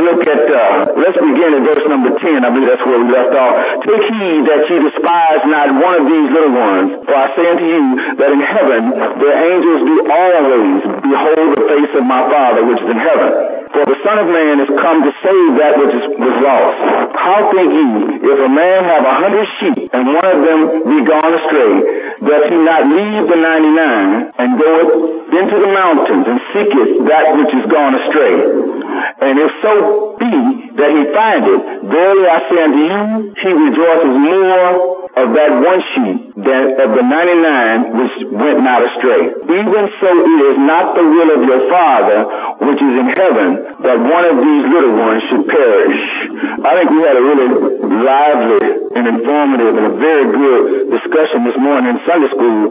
let's begin at verse number 10. I believe that's where we left off. Take heed that ye despise not one of these little ones. For I say unto you that in heaven their angels do always behold the face of my Father which is in heaven. For the Son of Man is come to save that which was lost. How think ye, if a man have 100 sheep, and one of them be gone astray, doth he not leave the 99, and goeth into the mountains, and seeketh that which is gone astray? And if so be that he find it, verily I say unto you, he rejoices more of that one sheep than of the 99 which went not astray. Even so it is not the will of your Father which is in heaven that one of these little ones should perish. I think we had a really lively and informative and a very good discussion this morning in Sunday school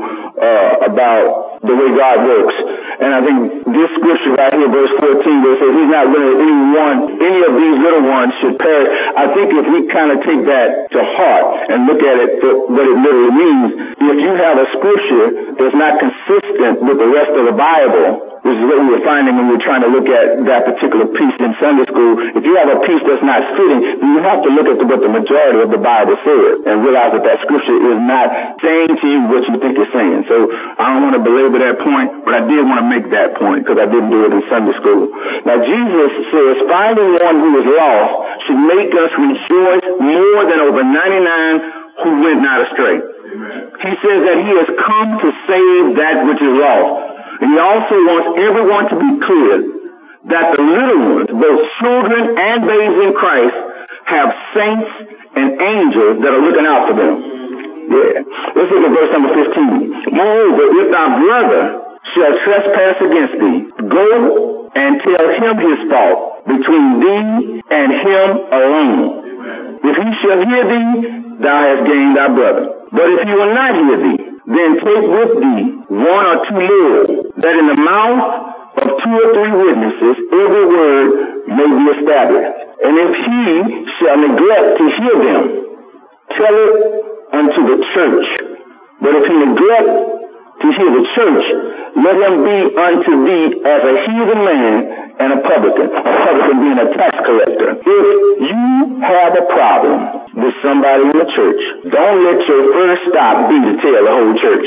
about the way God works. And I think this scripture right here, verse 14, where it says he's not willing that any of these little ones should perish. I think if we kind of take that to heart and look at it for what it literally means, if you have a scripture that's not consistent with the rest of the Bible, which is what we were finding when we were trying to look at that particular piece in Sunday school, if you have a piece that's not fitting, then you have to look at what the majority of the Bible says and realize that that scripture is not saying to you what you think it's saying. So I don't want to belabor that point, but I did want to make that point because I didn't do it in Sunday school. Now Jesus says finding one who is lost should make us rejoice more than over 99 who went not astray. He says that he has come to save that which is lost. And he also wants everyone to be clear that the little ones, both children and babes in Christ, have saints and angels that are looking out for them. Yeah. Let's look at verse number 15. Moreover, if thy brother shall trespass against thee, go and tell him his fault between thee and him alone. If he shall hear thee, thou hast gained thy brother. But if he will not hear thee, then take with thee one or two more, that in the mouth of 2 or 3 witnesses every word may be established. And if he shall neglect to hear them, tell it unto the church. But if he neglect to hear the church, let him be unto thee as a heathen man and a publican being a tax collector. If you have a problem with somebody in the church, don't let your first stop be to tell the whole church.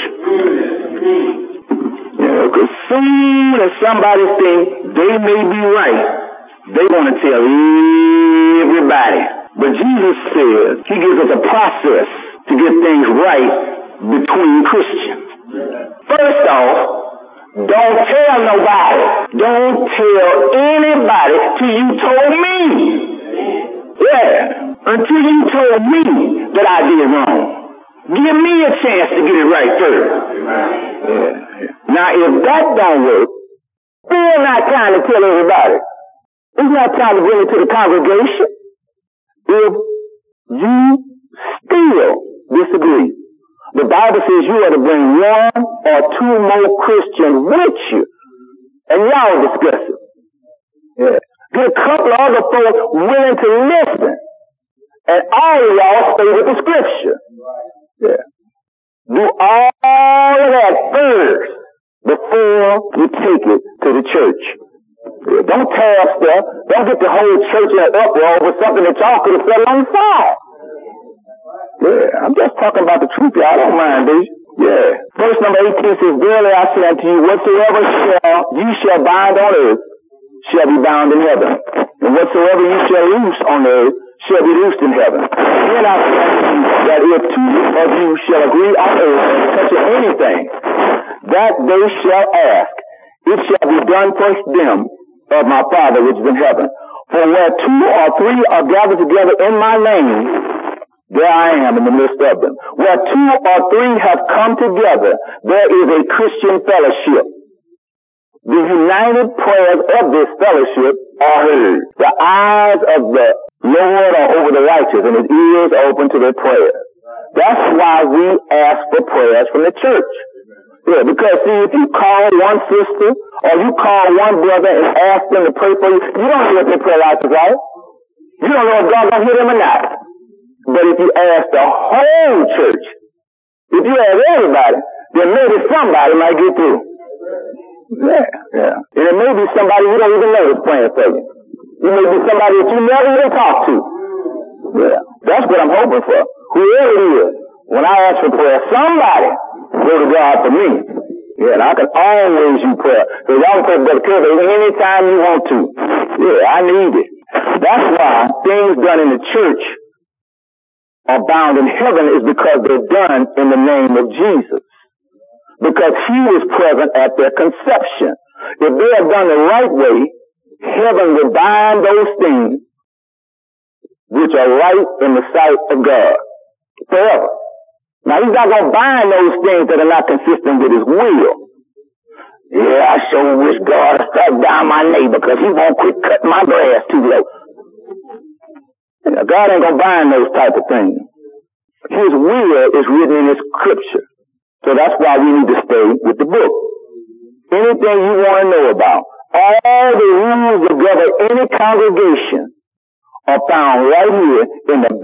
Because soon as somebody thinks they may be right, they want to tell everybody. But Jesus says he gives us a process to get things right between Christians. First off, don't tell nobody. Don't tell anybody till you told me. Yeah, until you told me that I did wrong. Give me a chance to get it right first. Yeah. Now, if that don't work, still not trying to tell everybody. It's not time to bring it to the congregation. If you still disagree, the Bible says you are to bring 1 or 2 more Christians with you, and y'all discuss it. Yeah. Get a couple of other folks willing to listen, and all of y'all stay with the scripture. Yeah. Do all of that first before you take it to the church. Yeah. Don't tear up stuff. Don't get the whole church in an uproar over something that y'all could have set on the side. Yeah, I'm just talking about the truth, y'all. I don't mind, do you? Yeah. Verse number 18 says, verily I say unto you, whatsoever you shall bind on earth shall be bound in heaven, and whatsoever you shall loose on earth shall be loosed in heaven. Then I say unto you, that if 2 of you shall agree on earth touching anything, that they shall ask, it shall be done for them of my Father which is in heaven. For where 2 or 3 are gathered together in my name, there I am in the midst of them. Where 2 or 3 have come together, there is a Christian fellowship. The united prayers of this fellowship are heard. The eyes of the Lord are over the righteous, and his ears are open to their prayers. That's why we ask for prayers from the church. Yeah, because see, if you call one sister or you call one brother and ask them to pray for you, you don't know what their prayer life is like. You don't know if God will hear them or not. But if you ask the whole church, if you ask everybody, then maybe somebody might get through. Yeah. And it may be somebody you don't even know is praying for you. You may be somebody that you never even talked to. Yeah, that's what I'm hoping for. Whoever it is, when I ask for prayer, somebody go to God for me. Yeah, and I can always use prayer. So y'all can pray Brother Kirby anytime you want to. Yeah, I need it. That's why things done in the church are bound in heaven is because they're done in the name of Jesus. Because he was present at their conception. If they are done the right way, heaven will bind those things which are right in the sight of God forever. Now he's not going to bind those things that are not consistent with his will. Yeah, I sure wish God would strike down my neighbor because he won't quit cutting my grass too low. God ain't going to bind those type of things. His will is written in his scripture. So that's why we need to stay with the book. Anything you want to know about, all the rules that govern any congregation are found right here in the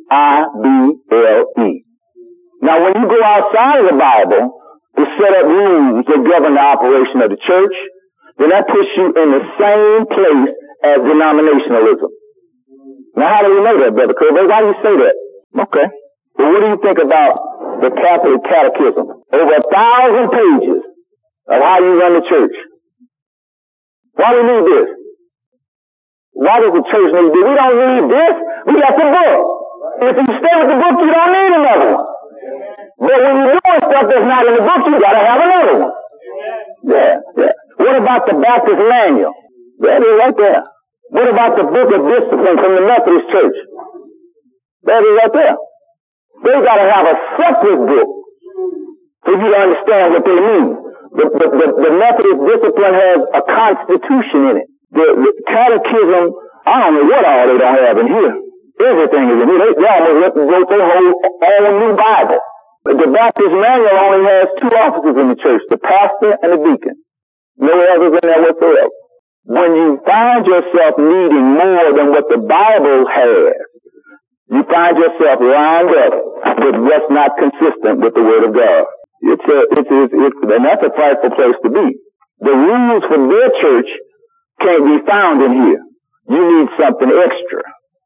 Bible. Now when you go outside of the Bible to set up rules that govern the operation of the church, then that puts you in the same place as denominationalism. Now how do we know that, Brother Kirby? Why do you say that? Okay. Well, what do you think about the Catholic Catechism? Over 1,000 pages of how you run the church. Why do we need this? Why does the church need this? We don't need this. We got the book. If you stay with the book, you don't need another one. But when you're doing stuff that's not in the book, you gotta have another one. Yeah. What about the Baptist Manual? That is right there. What about the Book of Discipline from the Methodist Church? That is right there. They gotta have a separate book for you to understand what they mean. The Methodist discipline has a constitution in it. The catechism, I don't know what all they don't have in here. Everything is in here. They almost wrote their whole new Bible. The Baptist Manual only has 2 offices in the church, the pastor and the deacon. No others in there whatsoever. When you find yourself needing more than what the Bible has, you find yourself lined up with what's not consistent with the Word of God. And that's a frightful place to be. The rules for their church can't be found in here. You need something extra.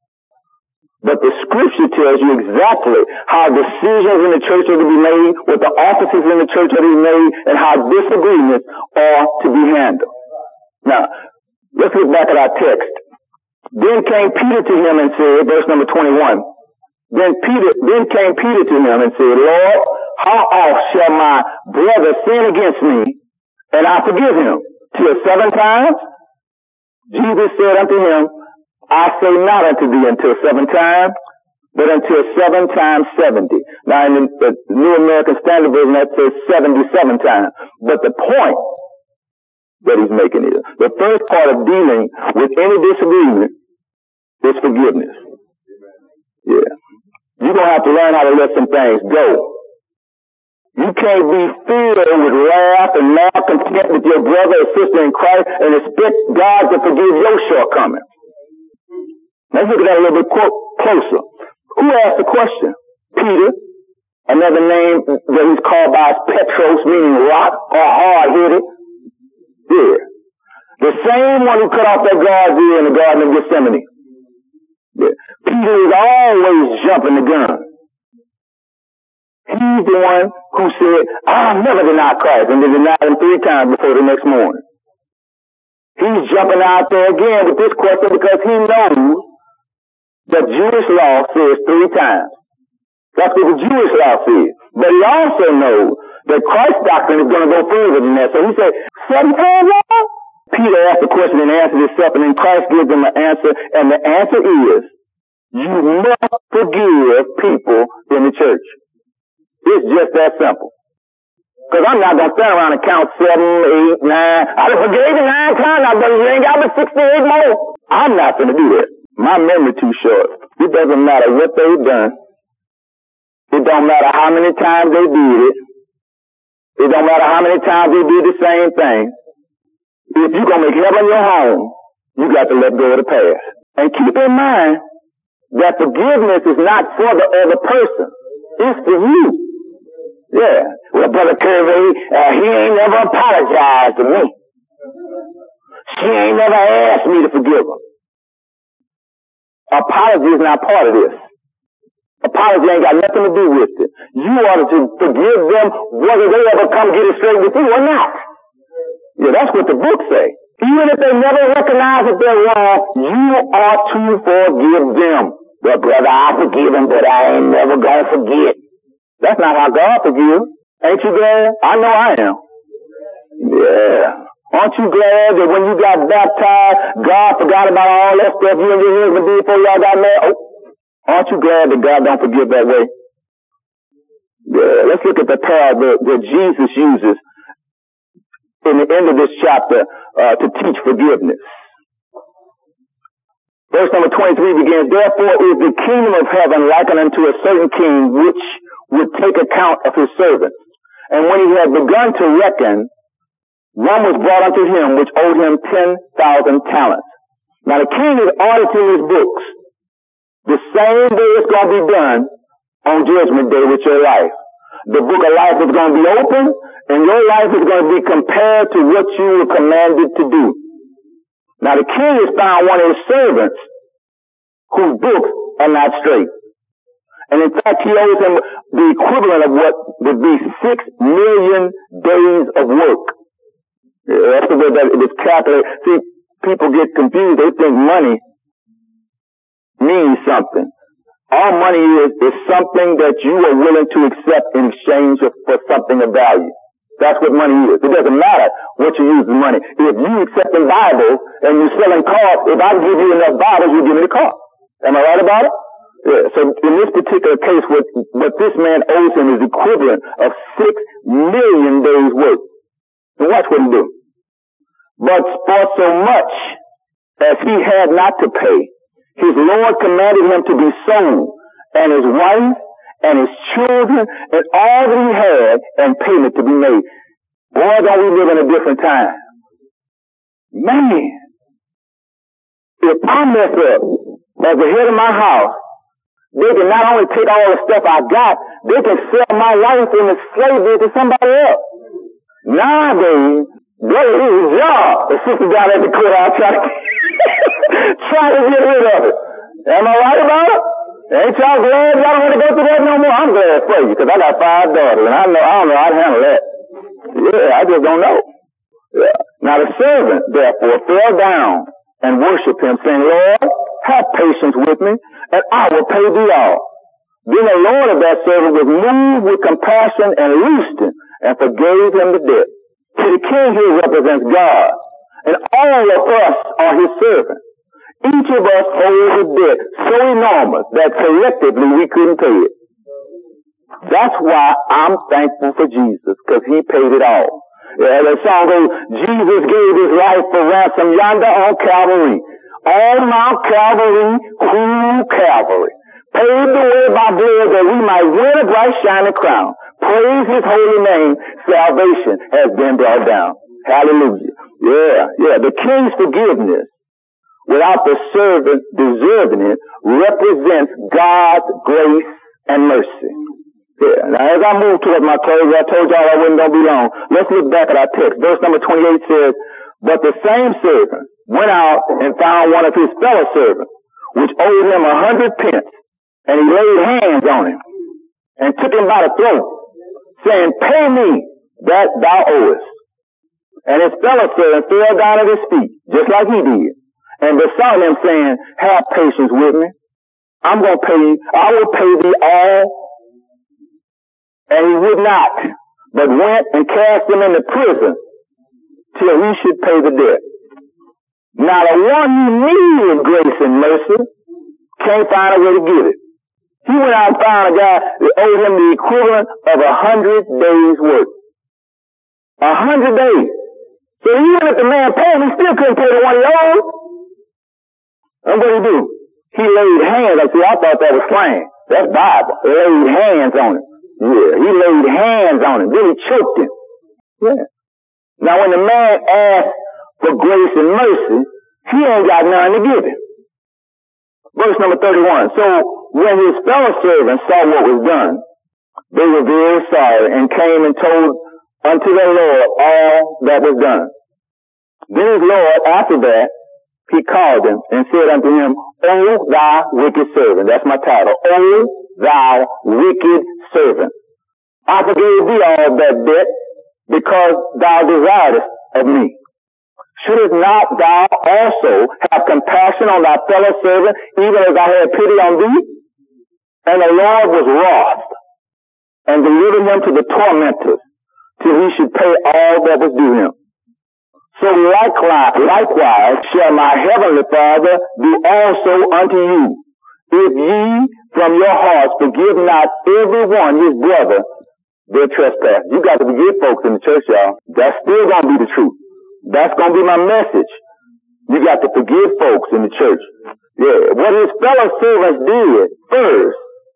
But the scripture tells you exactly how decisions in the church are to be made, what the offices in the church are to be made, and how disagreements are to be handled. Now, let's look back at our text. Then came Peter to him and said, verse number 21, Then came Peter to him and said, Lord, how oft shall my brother sin against me, and I forgive him? Till 7 times? Jesus said unto him, I say not unto thee until 7 times, but until 7 times 70. Now in the New American Standard Version that says 77 times. But the point that he's making is, the first part of dealing with any disagreement is forgiveness. Yeah. You're going to have to learn how to let some things go. You can't be filled with wrath and malcontent with your brother or sister in Christ and expect God to forgive your shortcomings. Let's look at that a little bit closer. Who asked the question? Peter. Another name that he's called by is Petros, meaning rock or hard-headed. Yeah. The same one who cut off that guy's ear in the Garden of Gethsemane. Yeah. Peter is always jumping the gun. He's the one who said, I'll never deny Christ, and they denied him 3 times before the next morning. He's jumping out there again with this question because he knows that Jewish law says 3 times. That's what the Jewish law says. But he also knows that Christ's doctrine is going to go further than that. So he said, 7 times law? Peter asked the question and answered himself, and then Christ gives him an answer, and the answer is, you must forgive people in the church. It's just that simple. Because I'm not going to stand around and count 7, 8, 9. I done forgave you 9 times now, but you ain't got but 68 more. I'm not going to do that. My memory too short. It doesn't matter what they've done. It don't matter how many times they did it. It don't matter how many times they did the same thing. If you're going to make heaven your home, you got to let go of the past. And keep in mind that forgiveness is not for the other person. It's for you. Yeah. Well, Brother Kirby, he ain't never apologized to me. She ain't never asked me to forgive her. Apology is not part of this. Apology ain't got nothing to do with it. You ought to forgive them whether they ever come get it straight with you or not. Yeah, that's what the book say. Even if they never recognize that they're wrong, you ought to forgive them. Well, brother, I forgive them, but I ain't never gonna forget. That's not how God forgives. Ain't you glad? I know I am. Yeah. Aren't you glad that when you got baptized, God forgot about all that stuff you and your husband did before y'all got married? Oh, aren't you glad that God don't forgive that way? Yeah, let's look at the parable that Jesus uses in the end of this chapter to teach forgiveness. Verse number 23 begins, therefore is the kingdom of heaven likened unto a certain king which would take account of his servants. And when he had begun to reckon, one was brought unto him which owed him 10,000 talents. Now the king is auditing his books. The same way it's going to be done on Judgment Day with your life. The book of life is going to be open, and your life is going to be compared to what you were commanded to do. Now the king has found one of his servants whose books are not straight. And in fact, he owes him the equivalent of what would be 6 million days of work. That's the way that it is calculated. See, people get confused. They think money means something. All money is something that you are willing to accept in exchange for something of value. That's what money is. It doesn't matter what you use the money. If you accept the Bible and you're selling cars, if I give you enough Bibles, you give me the car. Am I right about it? Yeah. So in this particular case, what this man owes him is equivalent of 6 million days' work. And watch what he do. But for so much as he had not to pay, his Lord commanded him to be sold, and his wife, and his children, and all that he had, and payment to be made. Boy, don't we live in a different time. Man, if I mess up as the head of my house, they can not only take all the stuff I got, they can sell my wife into slavery to somebody else. Nowadays, that is his job. The sister down at the courthouse try to get rid of it. Am I right about it? Ain't y'all glad y'all don't want to go through that no more? I'm glad for you, because I got 5 daughters, and I don't know how to handle that. Yeah, I just don't know. Yeah. Now the servant, therefore, fell down and worshipped him, saying, Lord, have patience with me, and I will pay thee all. Then the Lord of that servant was moved with compassion and loosed him, and forgave him the debt. See, the king here represents God, and all of us are his servants. Each of us owes a debt so enormous that collectively we couldn't pay it. That's why I'm thankful for Jesus, because he paid it all. Yeah, the song goes, Jesus gave his life for ransom yonder on Calvary. On Mount Calvary, cruel Calvary. Paved the way by blood that we might win a bright shining crown. Praise his holy name. Salvation has been brought down. Hallelujah. Yeah. The king's forgiveness, without the servant deserving it, represents God's grace and mercy. Yeah. Now, as I move towards my close, I told y'all I wasn't going to be long. Let's look back at our text. Verse number 28 says, but the same servant went out and found one of his fellow servants, which owed him 100 pence, and he laid hands on him and took him by the throat, saying, pay me that thou owest. And his fellow servant fell down at his feet, just like he did, and besought him, saying, have patience with me. I'm going to pay you. I will pay thee all. And he would not, but went and cast him into prison till he should pay the debt. Now the one who needed grace and mercy can't find a way to get it. He went out and found a guy that owed him the equivalent of 100 days' work. 100 days. So even if the man paid him, he still couldn't pay the one he owed. And what did he do? He laid hands. I thought that was slang. That's Bible. He laid hands on him. Yeah, he laid hands on him. Then he choked him. Yeah. Now when the man asked for grace and mercy, he ain't got nothing to give him. Verse number 31. So when his fellow servants saw what was done, they were very sorry and came and told unto their Lord all that was done. Then his Lord, after that, he called him and said unto him, O thou wicked servant. That's my title. O thou wicked servant. I forgave thee all that debt because thou desiredest of me. Shouldest not thou also have compassion on thy fellow servant, even as I had pity on thee? And the Lord was wroth, and delivered him to the tormentors, till he should pay all that was due him. So likewise shall my heavenly Father do also unto you, if ye from your hearts forgive not every one his brother their trespass. You got to forgive folks in the church, y'all. That's still going to be the truth. That's going to be my message. You got to forgive folks in the church. Yeah. What his fellow servants did first,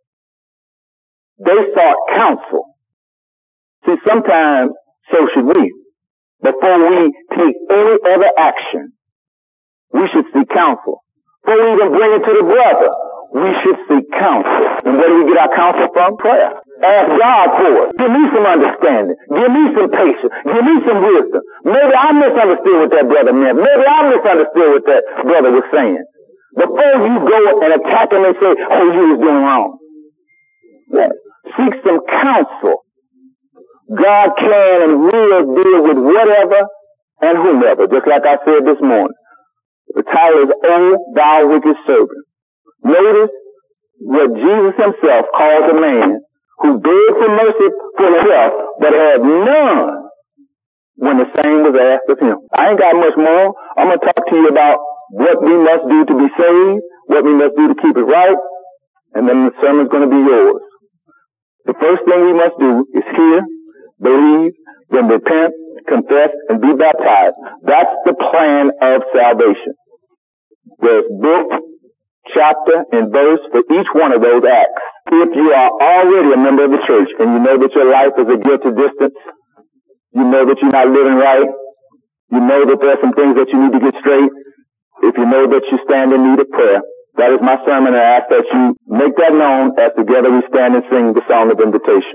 they sought counsel. See, sometimes so should we. Before we take any other action, we should seek counsel. Before we even bring it to the brother, we should seek counsel. And where do we get our counsel from? Prayer. Ask God for it. Give me some understanding. Give me some patience. Give me some wisdom. Maybe I misunderstood what that brother meant. Maybe I misunderstood what that brother was saying. Before you go and attack him and say, oh, you was doing wrong. Yeah. Seek some counsel. God can and will deal with whatever and whomever, just like I said this morning. The title is, O thou wicked servant. Notice what Jesus himself calls a man who begged for mercy for himself, but had none when the same was asked of him. I ain't got much more. I'm going to talk to you about what we must do to be saved, what we must do to keep it right, and then the sermon's going to be yours. The first thing we must do is hear, believe, then repent, confess, and be baptized. That's the plan of salvation. There's book, chapter, and verse for each one of those acts. If you are already a member of the church and you know that your life is a guilty distance, you know that you're not living right, you know that there are some things that you need to get straight, if you know that you stand in need of prayer, that is my sermon, and I ask that you make that known as together we stand and sing the song of invitation.